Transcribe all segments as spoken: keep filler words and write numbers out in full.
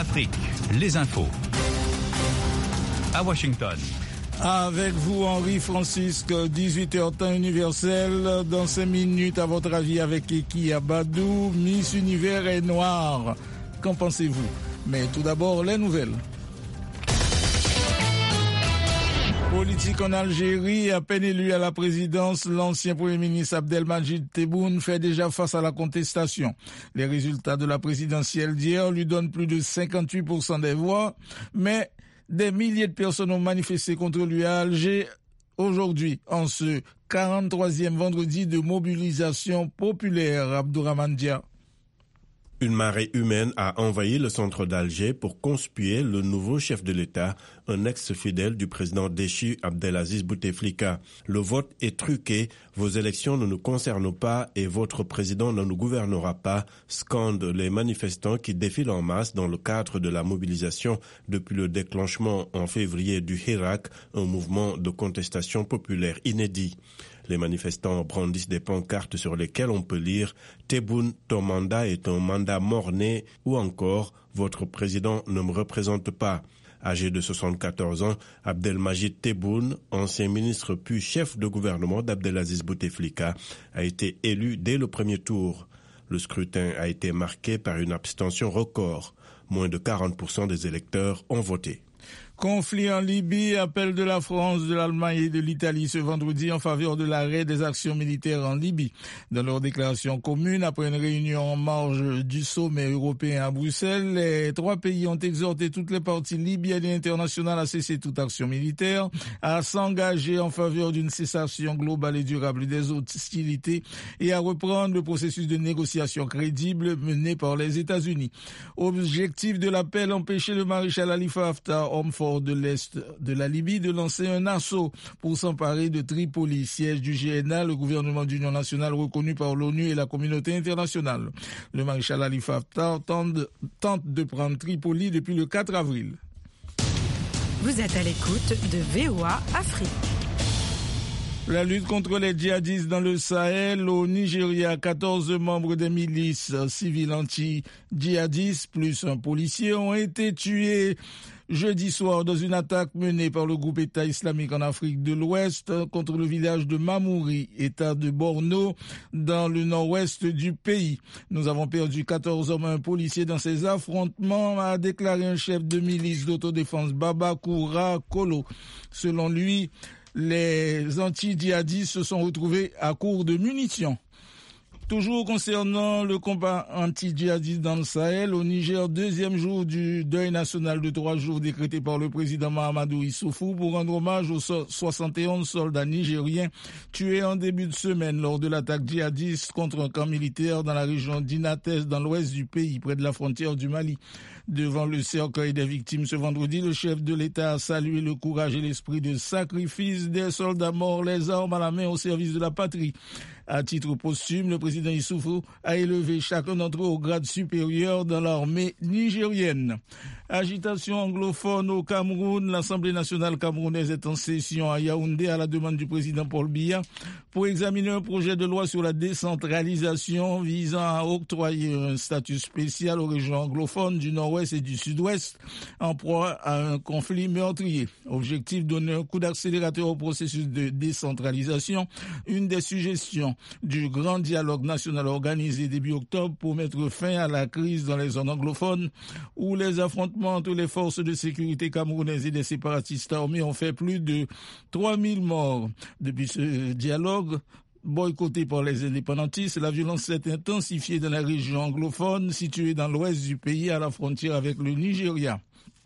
Afrique, les infos. À Washington. Avec vous, Henri Francisque, dix-huit heures temps universel. Dans cinq minutes, à votre avis, avec Eki Abadou, Miss Univers est noire. Qu'en pensez-vous? Mais tout d'abord, les nouvelles. Politique en Algérie, à peine élu à la présidence, l'ancien Premier ministre Abdelmadjid Tebboune fait déjà face à la contestation. Les résultats de la présidentielle d'hier lui donnent plus de cinquante-huit pour cent des voix, mais des milliers de personnes ont manifesté contre lui à Alger aujourd'hui, en ce quarante-troisième vendredi de mobilisation populaire. Abdourahmane Dia. Une marée humaine a envahi le centre d'Alger pour conspuer le nouveau chef de l'État, un ex-fidèle du président déchu Abdelaziz Bouteflika. Le vote est truqué, vos élections ne nous concernent pas et votre président ne nous gouvernera pas, scandent les manifestants qui défilent en masse dans le cadre de la mobilisation depuis le déclenchement en février du Hirak, un mouvement de contestation populaire inédit. Les manifestants brandissent des pancartes sur lesquelles on peut lire « Tebboune, ton mandat est un mandat mort-né » ou encore « Votre président ne me représente pas ». Âgé de soixante-quatorze ans, Abdelmadjid Tebboune, ancien ministre puis chef de gouvernement d'Abdelaziz Bouteflika, a été élu dès le premier tour. Le scrutin a été marqué par une abstention record. Moins de quarante pour cent des électeurs ont voté. Conflit en Libye, appel de la France, de l'Allemagne et de l'Italie ce vendredi en faveur de l'arrêt des actions militaires en Libye. Dans leur déclaration commune, après une réunion en marge du sommet européen à Bruxelles, les trois pays ont exhorté toutes les parties libyennes et internationales à cesser toute action militaire, à s'engager en faveur d'une cessation globale et durable des hostilités et à reprendre le processus de négociation crédible mené par les États-Unis. Objectif de l'appel, empêcher le maréchal Khalifa Haftar, homme fort de l'Est de la Libye, de lancer un assaut pour s'emparer de Tripoli, siège du G N A, le gouvernement d'union nationale reconnu par l'ONU et la communauté internationale. Le maréchal Khalifa Haftar tente, tente de prendre Tripoli depuis le quatre avril. Vous êtes à l'écoute de V O A Afrique. La lutte contre les djihadistes dans le Sahel. Au Nigeria, quatorze membres des milices civiles anti-djihadistes plus un policier ont été tués jeudi soir dans une attaque menée par le groupe État islamique en Afrique de l'Ouest contre le village de Mamouri, État de Borno, dans le nord-ouest du pays. Nous avons perdu quatorze hommes et un policier dans ces affrontements, a déclaré un chef de milice d'autodéfense, Baba Koura Kolo. Selon lui, les anti-djihadistes se sont retrouvés à court de munitions. Toujours concernant le combat anti-djihadiste dans le Sahel, au Niger, deuxième jour du deuil national de trois jours décrété par le président Mahamadou Issoufou pour rendre hommage aux soixante et onze soldats nigériens tués en début de semaine lors de l'attaque djihadiste contre un camp militaire dans la région d'Inates, dans l'ouest du pays, près de la frontière du Mali. Devant le cercueil des victimes ce vendredi, le chef de l'État a salué le courage et l'esprit de sacrifice des soldats morts, les armes à la main au service de la patrie. À titre posthume, le président Issoufou a élevé chacun d'entre eux au grade supérieur dans l'armée nigérienne. Agitation anglophone au Cameroun. L'Assemblée nationale camerounaise est en session à Yaoundé à la demande du président Paul Biya pour examiner un projet de loi sur la décentralisation visant à octroyer un statut spécial aux régions anglophones du nord-ouest et du sud-ouest en proie à un conflit meurtrier. Objectif, donner un coup d'accélérateur au processus de décentralisation, une des suggestions du grand dialogue national organisé début octobre pour mettre fin à la crise dans les zones anglophones où les affrontements entre les forces de sécurité camerounaises et des séparatistes armés ont fait plus de trois mille morts. Depuis ce dialogue boycotté par les indépendantistes, la violence s'est intensifiée dans la région anglophone située dans l'ouest du pays à la frontière avec le Nigeria.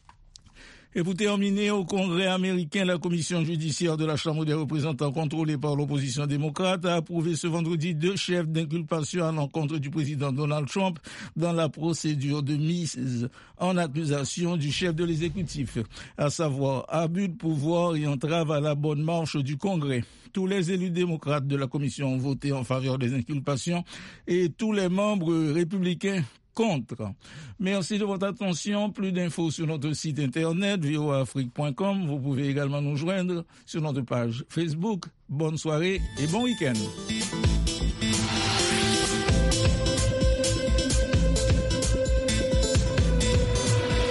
Et pour terminer, au Congrès américain, la commission judiciaire de la Chambre des représentants contrôlée par l'opposition démocrate a approuvé ce vendredi deux chefs d'inculpation à l'encontre du président Donald Trump dans la procédure de mise en accusation du chef de l'exécutif, à savoir abus de pouvoir et entrave à la bonne marche du Congrès. Tous les élus démocrates de la commission ont voté en faveur des inculpations et tous les membres républicains contre. Merci de votre attention. Plus d'infos sur notre site internet v o a afrique point com. Vous pouvez également nous joindre sur notre page Facebook. Bonne soirée et bon week-end.